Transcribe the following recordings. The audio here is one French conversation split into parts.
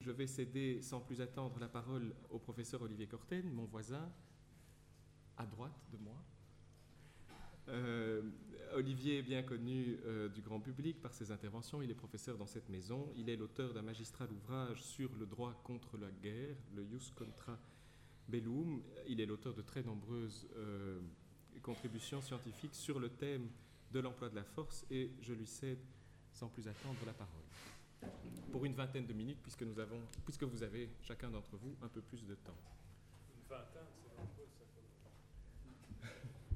je vais céder sans plus attendre la parole au professeur Olivier Courtine, mon voisin, à droite de moi. Olivier est bien connu du grand public par ses interventions. Il est professeur dans cette maison. Il est l'auteur d'un magistral ouvrage sur le droit contre la guerre, le Ius Contra Bellum. Il est l'auteur de très nombreuses contributions scientifiques sur le thème de l'emploi de la force et je lui cède sans plus attendre la parole pour une vingtaine de minutes puisque vous avez chacun d'entre vous un peu plus de temps. Une vingtaine, c'est nombreux ça.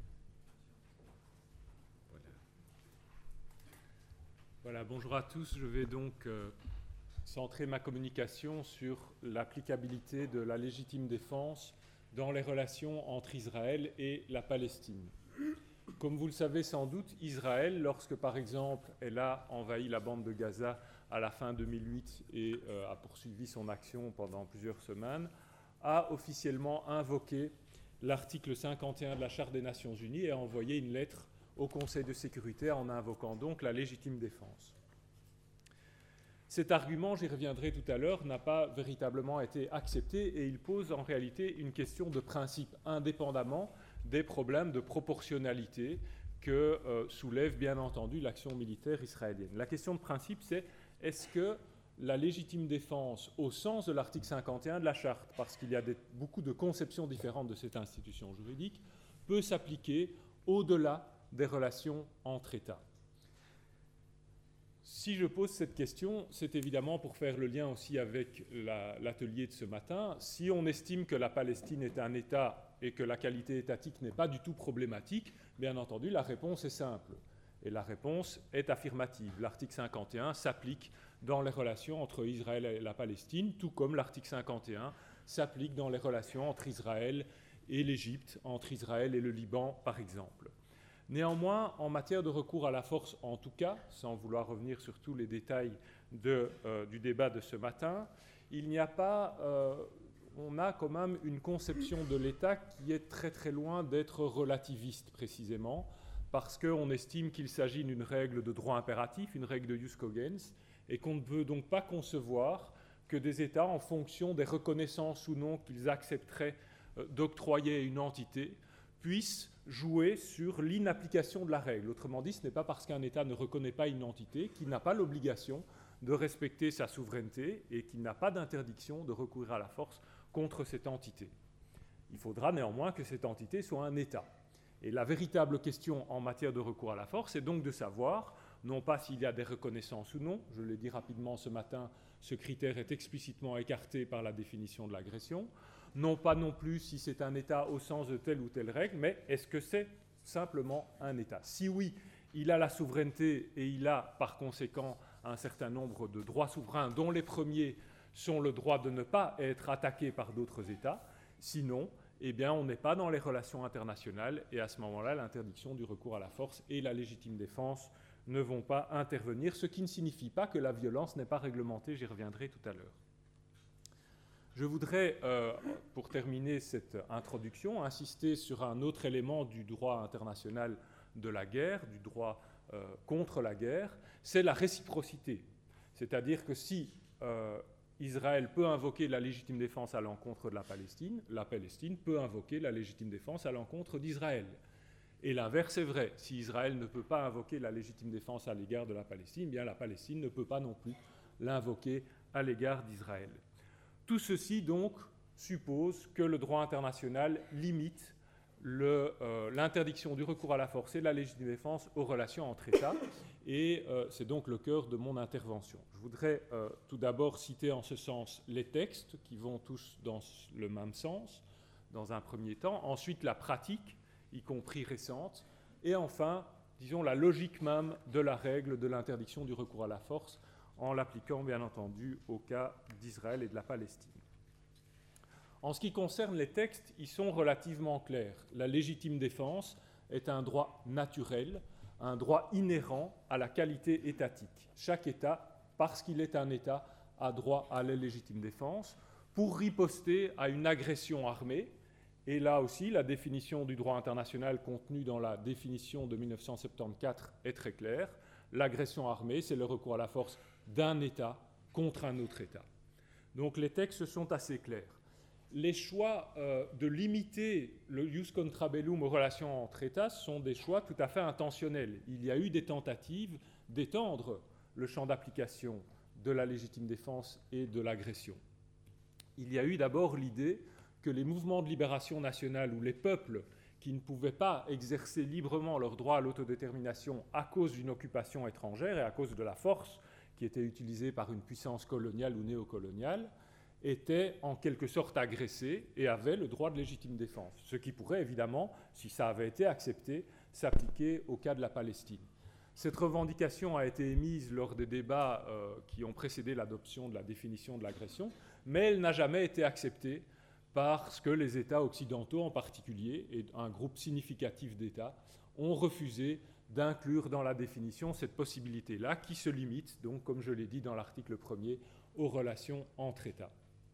Voilà, bonjour à tous. Je vais donc centrer ma communication sur l'applicabilité de la légitime défense dans les relations entre Israël et la Palestine. Comme vous le savez sans doute, Israël, lorsque par exemple elle a envahi la bande de Gaza à la fin 2008 et a poursuivi son action pendant plusieurs semaines, a officiellement invoqué l'article 51 de la Charte des Nations Unies et a envoyé une lettre au Conseil de sécurité en invoquant donc la légitime défense. Cet argument, j'y reviendrai tout à l'heure, n'a pas véritablement été accepté et il pose en réalité une question de principe indépendamment des problèmes de proportionnalité que soulève bien entendu l'action militaire israélienne. La question de principe, c'est est-ce que la légitime défense, au sens de l'article 51 de la Charte, parce qu'il y a beaucoup de conceptions différentes de cette institution juridique, peut s'appliquer au-delà des relations entre États. Si je pose cette question, c'est évidemment pour faire le lien aussi avec l'atelier de ce matin. Si on estime que la Palestine est un État et que la qualité étatique n'est pas du tout problématique, bien entendu, la réponse est simple. Et la réponse est affirmative. L'article 51 s'applique dans les relations entre Israël et la Palestine, tout comme l'article 51 s'applique dans les relations entre Israël et l'Égypte, entre Israël et le Liban, par exemple. Néanmoins, en matière de recours à la force, en tout cas, sans vouloir revenir sur tous les détails du débat de ce matin, on a quand même une conception de l'État qui est très très loin d'être relativiste précisément, parce qu'on estime qu'il s'agit d'une règle de droit impératif, une règle de jus cogens, et qu'on ne peut donc pas concevoir que des États, en fonction des reconnaissances ou non qu'ils accepteraient d'octroyer à une entité, puissent jouer sur l'inapplication de la règle. Autrement dit, ce n'est pas parce qu'un État ne reconnaît pas une entité qu'il n'a pas l'obligation de respecter sa souveraineté et qu'il n'a pas d'interdiction de recourir à la force contre cette entité. Il faudra néanmoins que cette entité soit un État. Et la véritable question en matière de recours à la force est donc de savoir, non pas s'il y a des reconnaissances ou non, je l'ai dit rapidement ce matin, ce critère est explicitement écarté par la définition de l'agression, non pas non plus si c'est un État au sens de telle ou telle règle, mais est-ce que c'est simplement un État? Si oui, il a la souveraineté et il a par conséquent un certain nombre de droits souverains, dont les premiers sont le droit de ne pas être attaqué par d'autres États. Sinon, eh bien, on n'est pas dans les relations internationales et à ce moment-là, l'interdiction du recours à la force et la légitime défense ne vont pas intervenir, ce qui ne signifie pas que la violence n'est pas réglementée, j'y reviendrai tout à l'heure. Je voudrais, pour terminer cette introduction, insister sur un autre élément du droit international de la guerre, du droit contre la guerre, c'est la réciprocité. C'est-à-dire que si Israël peut invoquer la légitime défense à l'encontre de la Palestine peut invoquer la légitime défense à l'encontre d'Israël. Et l'inverse est vrai. Si Israël ne peut pas invoquer la légitime défense à l'égard de la Palestine, bien la Palestine ne peut pas non plus l'invoquer à l'égard d'Israël. Tout ceci, donc, suppose que le droit international limite l'interdiction du recours à la force et de la légitime défense aux relations entre États. Et c'est donc le cœur de mon intervention. Je voudrais tout d'abord citer en ce sens les textes qui vont tous dans le même sens, dans un premier temps. Ensuite, la pratique, y compris récente. Et enfin, disons, la logique même de la règle de l'interdiction du recours à la force, en l'appliquant bien entendu au cas d'Israël et de la Palestine. En ce qui concerne les textes, ils sont relativement clairs. La légitime défense est un droit naturel, un droit inhérent à la qualité étatique. Chaque État, parce qu'il est un État, a droit à la légitime défense pour riposter à une agression armée. Et là aussi, la définition du droit international contenue dans la définition de 1974 est très claire. L'agression armée, c'est le recours à la force d'un État contre un autre État. Donc les textes sont assez clairs. Les choix de limiter le jus contra bellum aux relations entre États sont des choix tout à fait intentionnels. Il y a eu des tentatives d'étendre le champ d'application de la légitime défense et de l'agression. Il y a eu d'abord l'idée que les mouvements de libération nationale ou les peuples qui ne pouvaient pas exercer librement leur droit à l'autodétermination à cause d'une occupation étrangère et à cause de la force qui était utilisée par une puissance coloniale ou néocoloniale, étaient en quelque sorte agressés et avaient le droit de légitime défense. Ce qui pourrait évidemment, si ça avait été accepté, s'appliquer au cas de la Palestine. Cette revendication a été émise lors des débats qui ont précédé l'adoption de la définition de l'agression, mais elle n'a jamais été acceptée parce que les États occidentaux en particulier, et un groupe significatif d'États, ont refusé d'inclure dans la définition cette possibilité-là, qui se limite, donc, comme je l'ai dit dans l'article 1er, aux relations entre États.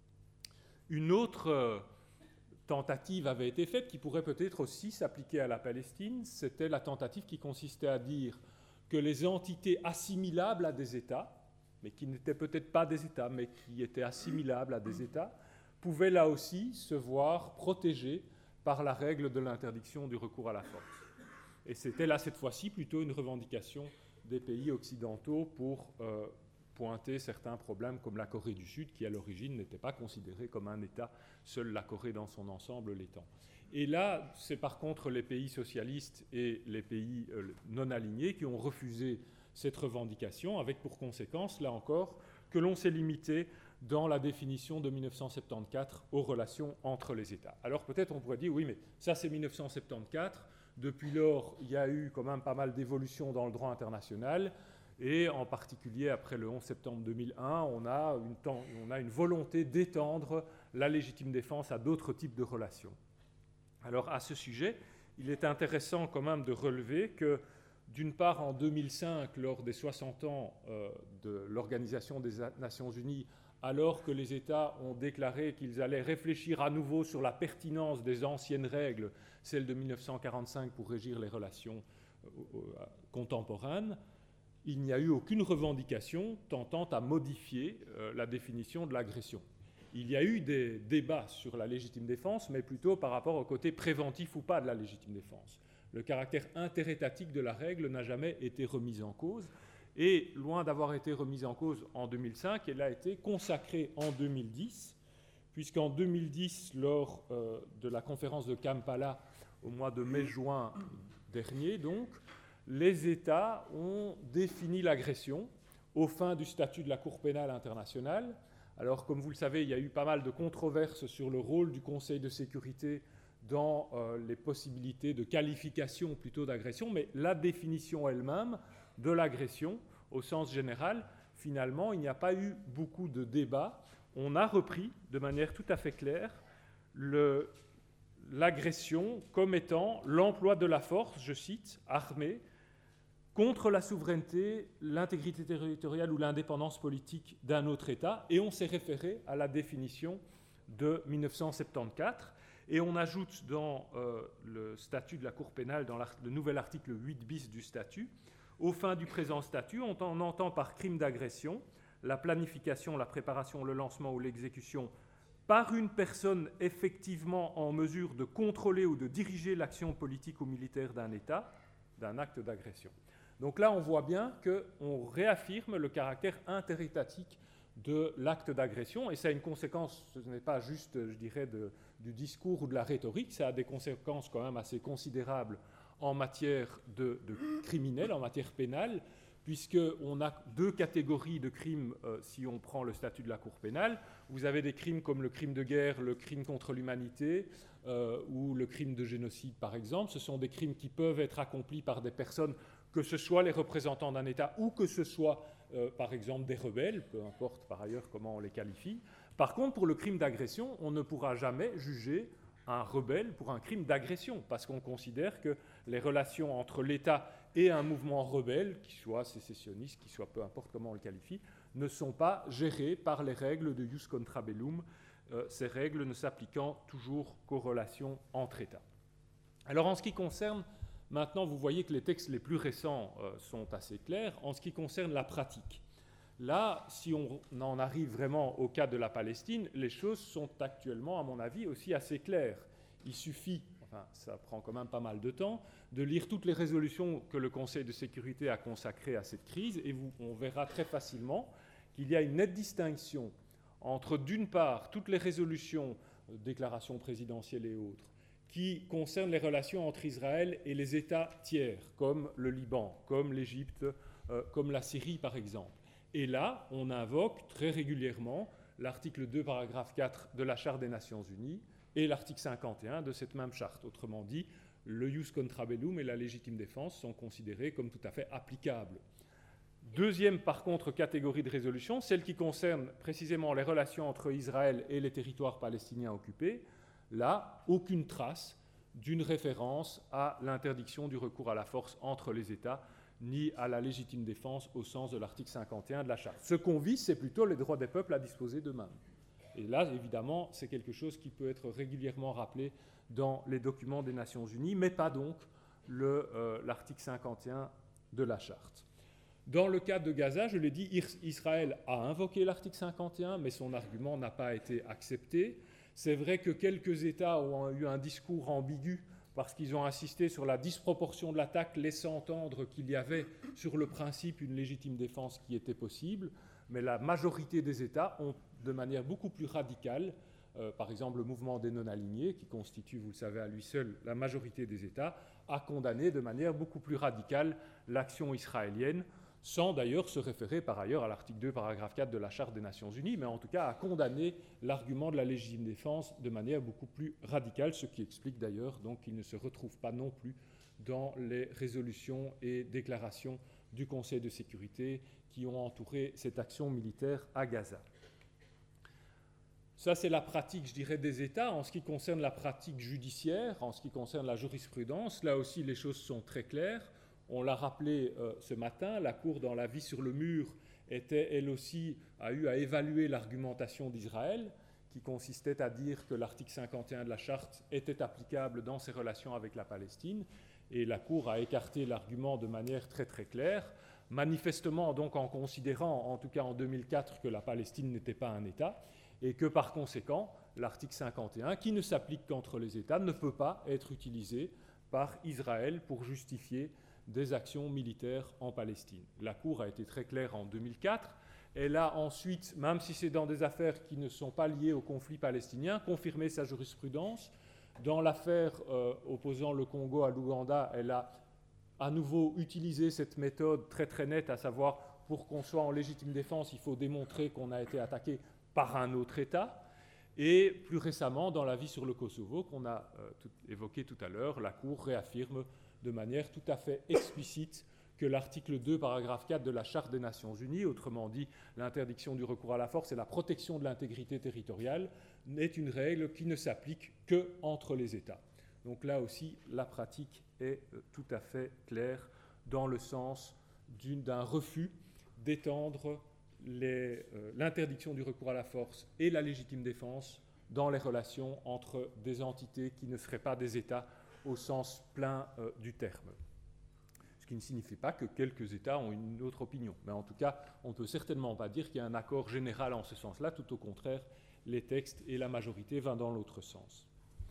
Une autre tentative avait été faite, qui pourrait peut-être aussi s'appliquer à la Palestine, c'était la tentative qui consistait à dire que les entités assimilables à des États, mais qui n'étaient peut-être pas des États, mais qui étaient assimilables à des États, pouvaient là aussi se voir protégées par la règle de l'interdiction du recours à la force. Et c'était là, cette fois-ci, plutôt une revendication des pays occidentaux pour pointer certains problèmes comme la Corée du Sud, qui à l'origine n'était pas considérée comme un État, seule la Corée dans son ensemble l'étant. Et là, c'est par contre les pays socialistes et les pays non alignés qui ont refusé cette revendication, avec pour conséquence, là encore, que l'on s'est limité dans la définition de 1974 aux relations entre les États. Alors peut-être on pourrait dire, oui, mais ça c'est 1974, depuis lors il y a eu quand même pas mal d'évolutions dans le droit international, et en particulier après le 11 septembre 2001, on a une volonté d'étendre la légitime défense à d'autres types de relations. Alors à ce sujet, il est intéressant quand même de relever que, d'une part, en 2005, lors des 60 ans de l'Organisation des Nations Unies, alors que les États ont déclaré qu'ils allaient réfléchir à nouveau sur la pertinence des anciennes règles, celles de 1945 pour régir les relations contemporaines, il n'y a eu aucune revendication tentant à modifier la définition de l'agression. Il y a eu des débats sur la légitime défense, mais plutôt par rapport au côté préventif ou pas de la légitime défense. Le caractère interétatique de la règle n'a jamais été remis en cause, et loin d'avoir été remise en cause en 2005, elle a été consacrée en 2010, puisqu'en 2010, lors de la conférence de Kampala, au mois de mai-juin dernier, donc, les États ont défini l'agression aux fins du statut de la Cour pénale internationale. Alors, comme vous le savez, il y a eu pas mal de controverses sur le rôle du Conseil de sécurité dans les possibilités de qualification plutôt d'agression, mais la définition elle-même de l'agression, au sens général, finalement, il n'y a pas eu beaucoup de débats. On a repris de manière tout à fait claire l'agression comme étant l'emploi de la force, je cite, armée, contre la souveraineté, l'intégrité territoriale ou l'indépendance politique d'un autre État, et on s'est référé à la définition de 1974, et on ajoute dans le statut de la Cour pénale, dans le nouvel article 8 bis du statut, aux fins du présent statut, on entend par crime d'agression la planification, la préparation, le lancement ou l'exécution par une personne effectivement en mesure de contrôler ou de diriger l'action politique ou militaire d'un État, d'un acte d'agression. Donc là, on voit bien qu'on réaffirme le caractère interétatique de l'acte d'agression, et ça a une conséquence, ce n'est pas juste, je dirais, du discours ou de la rhétorique, ça a des conséquences quand même assez considérables en matière de criminels, en matière pénale, puisqu'on a deux catégories de crimes si on prend le statut de la Cour pénale. Vous avez des crimes comme le crime de guerre, le crime contre l'humanité ou le crime de génocide, par exemple. Ce sont des crimes qui peuvent être accomplis par des personnes, que ce soit les représentants d'un État ou que ce soit, par exemple, des rebelles, peu importe par ailleurs comment on les qualifie. Par contre, pour le crime d'agression, on ne pourra jamais juger un rebelle pour un crime d'agression, parce qu'on considère que les relations entre l'État et un mouvement rebelle, qui soit sécessionniste, qui soit peu importe comment on le qualifie, ne sont pas gérées par les règles de jus contra bellum, ces règles ne s'appliquant toujours qu'aux relations entre États. Alors en ce qui concerne, maintenant vous voyez que les textes les plus récents sont assez clairs, en ce qui concerne la pratique. Là, si on en arrive vraiment au cas de la Palestine, les choses sont actuellement, à mon avis, aussi assez claires. Il suffit, enfin ça prend quand même pas mal de temps, de lire toutes les résolutions que le Conseil de sécurité a consacrées à cette crise, et on verra très facilement qu'il y a une nette distinction entre, d'une part, toutes les résolutions, déclarations présidentielles et autres, qui concernent les relations entre Israël et les États tiers, comme le Liban, comme l'Égypte, comme la Syrie par exemple. Et là, on invoque très régulièrement l'article 2, paragraphe 4 de la Charte des Nations Unies et l'article 51 de cette même charte. Autrement dit, le jus contra bellum et la légitime défense sont considérés comme tout à fait applicables. Deuxième, par contre, catégorie de résolution, celle qui concerne précisément les relations entre Israël et les territoires palestiniens occupés. Là, aucune trace d'une référence à l'interdiction du recours à la force entre les États, ni à la légitime défense au sens de l'article 51 de la Charte. Ce qu'on vise, c'est plutôt les droits des peuples à disposer d'eux-mêmes. Et là, évidemment, c'est quelque chose qui peut être régulièrement rappelé dans les documents des Nations Unies, mais pas donc l'article 51 de la Charte. Dans le cas de Gaza, je l'ai dit, Israël a invoqué l'article 51, mais son argument n'a pas été accepté. C'est vrai que quelques États ont eu un discours ambigu parce qu'ils ont insisté sur la disproportion de l'attaque, laissant entendre qu'il y avait sur le principe une légitime défense qui était possible, mais la majorité des États ont, de manière beaucoup plus radicale, par exemple le mouvement des non-alignés, qui constitue, vous le savez, à lui seul la majorité des États, a condamné de manière beaucoup plus radicale l'action israélienne, sans d'ailleurs se référer par ailleurs à l'article 2, paragraphe 4 de la Charte des Nations Unies, mais en tout cas à condamner l'argument de la légitime défense de manière beaucoup plus radicale, ce qui explique d'ailleurs donc qu'il ne se retrouve pas non plus dans les résolutions et déclarations du Conseil de sécurité qui ont entouré cette action militaire à Gaza. Ça, c'est la pratique, je dirais, des États. En ce qui concerne la pratique judiciaire, en ce qui concerne la jurisprudence, là aussi les choses sont très claires. On l'a rappelé ce matin, la Cour, dans l'avis sur le mur, elle aussi, a eu à évaluer l'argumentation d'Israël, qui consistait à dire que l'article 51 de la Charte était applicable dans ses relations avec la Palestine, et la Cour a écarté l'argument de manière très très claire, manifestement donc en considérant, en tout cas en 2004, que la Palestine n'était pas un État, et que par conséquent, l'article 51, qui ne s'applique qu'entre les États, ne peut pas être utilisé par Israël pour justifier des actions militaires en Palestine. La Cour a été très claire en 2004. Elle a ensuite, même si c'est dans des affaires qui ne sont pas liées au conflit palestinien, confirmé sa jurisprudence. Dans l'affaire opposant le Congo à l'Ouganda, elle a à nouveau utilisé cette méthode très très nette, à savoir, pour qu'on soit en légitime défense, il faut démontrer qu'on a été attaqué par un autre État. Et plus récemment, dans l'avis sur le Kosovo, qu'on a évoqué tout à l'heure, la Cour réaffirme de manière tout à fait explicite que l'article 2, paragraphe 4 de la Charte des Nations Unies, autrement dit l'interdiction du recours à la force et la protection de l'intégrité territoriale, est une règle qui ne s'applique qu'entre les États. Donc là aussi, la pratique est tout à fait claire dans le sens d'un refus d'étendre l'interdiction du recours à la force et la légitime défense dans les relations entre des entités qui ne seraient pas des États au sens plein du terme. Ce qui ne signifie pas que quelques États ont une autre opinion. Mais en tout cas, on ne peut certainement pas dire qu'il y a un accord général en ce sens-là. Tout au contraire, les textes et la majorité vont dans l'autre sens.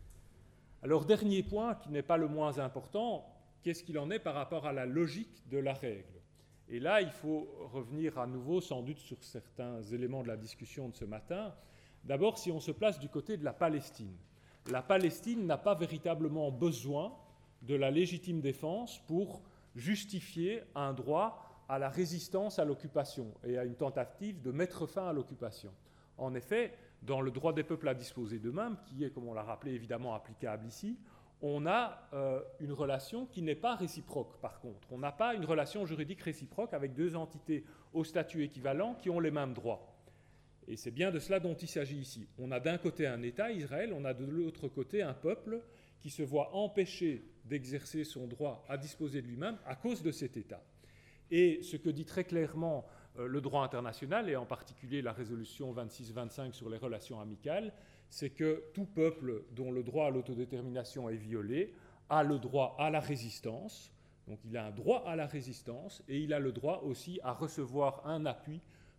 Alors, dernier point, qui n'est pas le moins important, qu'est-ce qu'il en est par rapport à la logique de la règle ? Et là, il faut revenir à nouveau, sans doute, sur certains éléments de la discussion de ce matin. D'abord, si on se place du côté de la Palestine. La Palestine n'a pas véritablement besoin de la légitime défense pour justifier un droit à la résistance à l'occupation et à une tentative de mettre fin à l'occupation. En effet, dans le droit des peuples à disposer d'eux-mêmes, qui est, comme on l'a rappelé, évidemment applicable ici, on a une relation qui n'est pas réciproque, par contre. On n'a pas une relation juridique réciproque avec deux entités au statut équivalent qui ont les mêmes droits. Et c'est bien de cela dont il s'agit ici. On a d'un côté un État, Israël, on a de l'autre côté un peuple qui se voit empêché d'exercer son droit à disposer de lui-même à cause de cet État. Et ce que dit très clairement le droit international, et en particulier la résolution 26-25 sur les relations amicales, c'est que tout peuple dont le droit à l'autodétermination est violé a le droit à la résistance. Donc il a un droit à la résistance et il a le droit aussi à recevoir un appui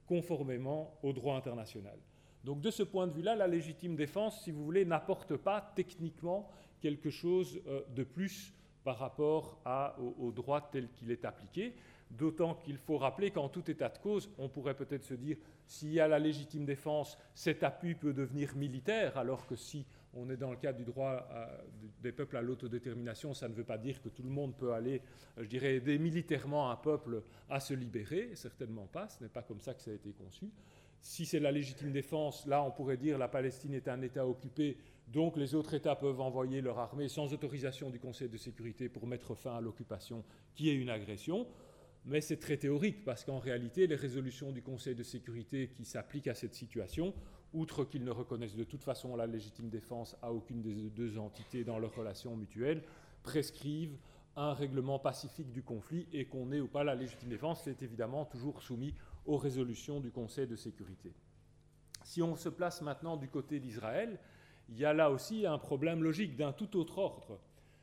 conformément au droit international. Donc de ce point de vue-là, la légitime défense, si vous voulez, n'apporte pas techniquement quelque chose de plus par rapport au droit tel qu'il est appliqué, d'autant qu'il faut rappeler qu'en tout état de cause, on pourrait peut-être se dire, s'il y a la légitime défense, cet appui peut devenir militaire, alors que si on est dans le cadre du droit des peuples à l'autodétermination, ça ne veut pas dire que tout le monde peut aller, je dirais, aider militairement un peuple à se libérer, certainement pas, ce n'est pas comme ça que ça a été conçu. Si c'est la légitime défense, là on pourrait dire la Palestine est un État occupé, donc les autres États peuvent envoyer leur armée sans autorisation du Conseil de sécurité pour mettre fin à l'occupation qui est une agression. Mais c'est très théorique parce qu'en réalité, les résolutions du Conseil de sécurité qui s'appliquent à cette situation, outre qu'ils ne reconnaissent de toute façon la légitime défense à aucune des deux entités dans leurs relations mutuelles, prescrivent un règlement pacifique du conflit et qu'on ait ou pas la légitime défense, c'est évidemment toujours soumis aux résolutions du Conseil de sécurité. Si on se place maintenant du côté d'Israël, il y a là aussi un problème logique d'un tout autre ordre.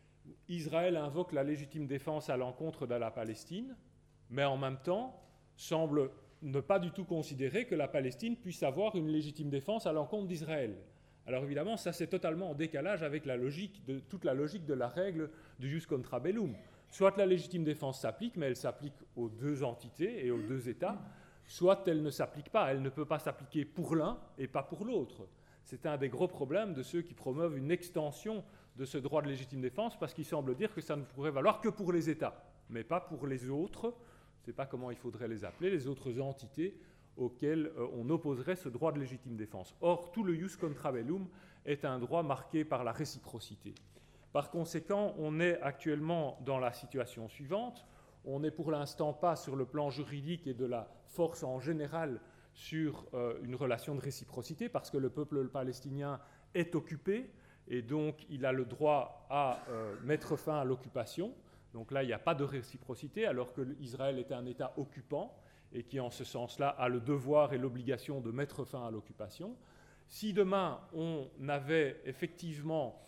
Israël invoque la légitime défense à l'encontre de la Palestine, mais en même temps semble ne pas du tout considérer que la Palestine puisse avoir une légitime défense à l'encontre d'Israël. Alors évidemment, ça c'est totalement en décalage avec toute la logique de la règle du jus contra bellum. Soit la légitime défense s'applique, mais elle s'applique aux deux entités et aux deux États, soit elle ne s'applique pas. Elle ne peut pas s'appliquer pour l'un et pas pour l'autre. C'est un des gros problèmes de ceux qui promeuvent une extension de ce droit de légitime défense, parce qu'il semble dire que ça ne pourrait valoir que pour les États, mais pas pour les autres. Je ne sais pas comment il faudrait les appeler, les autres entités auxquelles on opposerait ce droit de légitime défense. Or, tout le jus contra bellum est un droit marqué par la réciprocité. Par conséquent, on est actuellement dans la situation suivante. On n'est pour l'instant pas sur le plan juridique et de la force en général sur une relation de réciprocité, parce que le peuple palestinien est occupé et donc il a le droit à mettre fin à l'occupation. Donc là, il n'y a pas de réciprocité, alors que Israël est un État occupant et qui, en ce sens-là, a le devoir et l'obligation de mettre fin à l'occupation. Si demain, on avait effectivement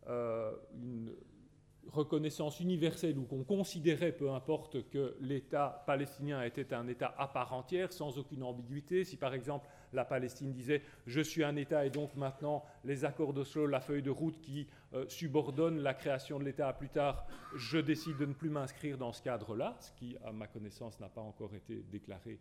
une reconnaissance universelle ou qu'on considérait, peu importe, que l'État palestinien était un État à part entière, sans aucune ambiguïté, si par exemple la Palestine disait « je suis un État et donc maintenant les accords d'Oslo, la feuille de route qui subordonne la création de l'État à plus tard, je décide de ne plus m'inscrire dans ce cadre-là », ce qui, à ma connaissance, n'a pas encore été déclaré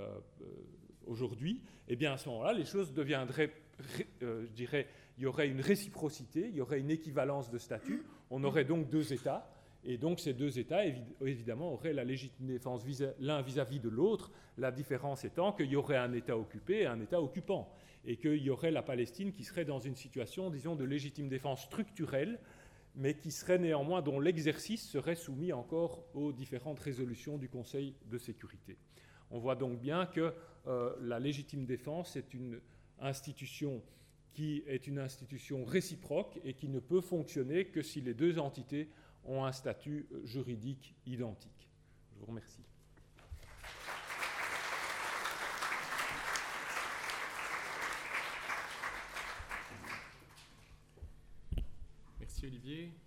aujourd'hui, eh bien à ce moment-là, les choses deviendraient, je dirais, il y aurait une réciprocité, il y aurait une équivalence de statut, on aurait donc deux États, et donc ces deux États, évidemment, auraient la légitime défense l'un vis-à-vis de l'autre, la différence étant qu'il y aurait un État occupé et un État occupant, et qu'il y aurait la Palestine qui serait dans une situation, disons, de légitime défense structurelle, mais qui serait néanmoins, dont l'exercice serait soumis encore aux différentes résolutions du Conseil de sécurité. On voit donc bien que la légitime défense est une institution qui est une institution réciproque et qui ne peut fonctionner que si les deux entités ont un statut juridique identique. Je vous remercie. Merci Olivier.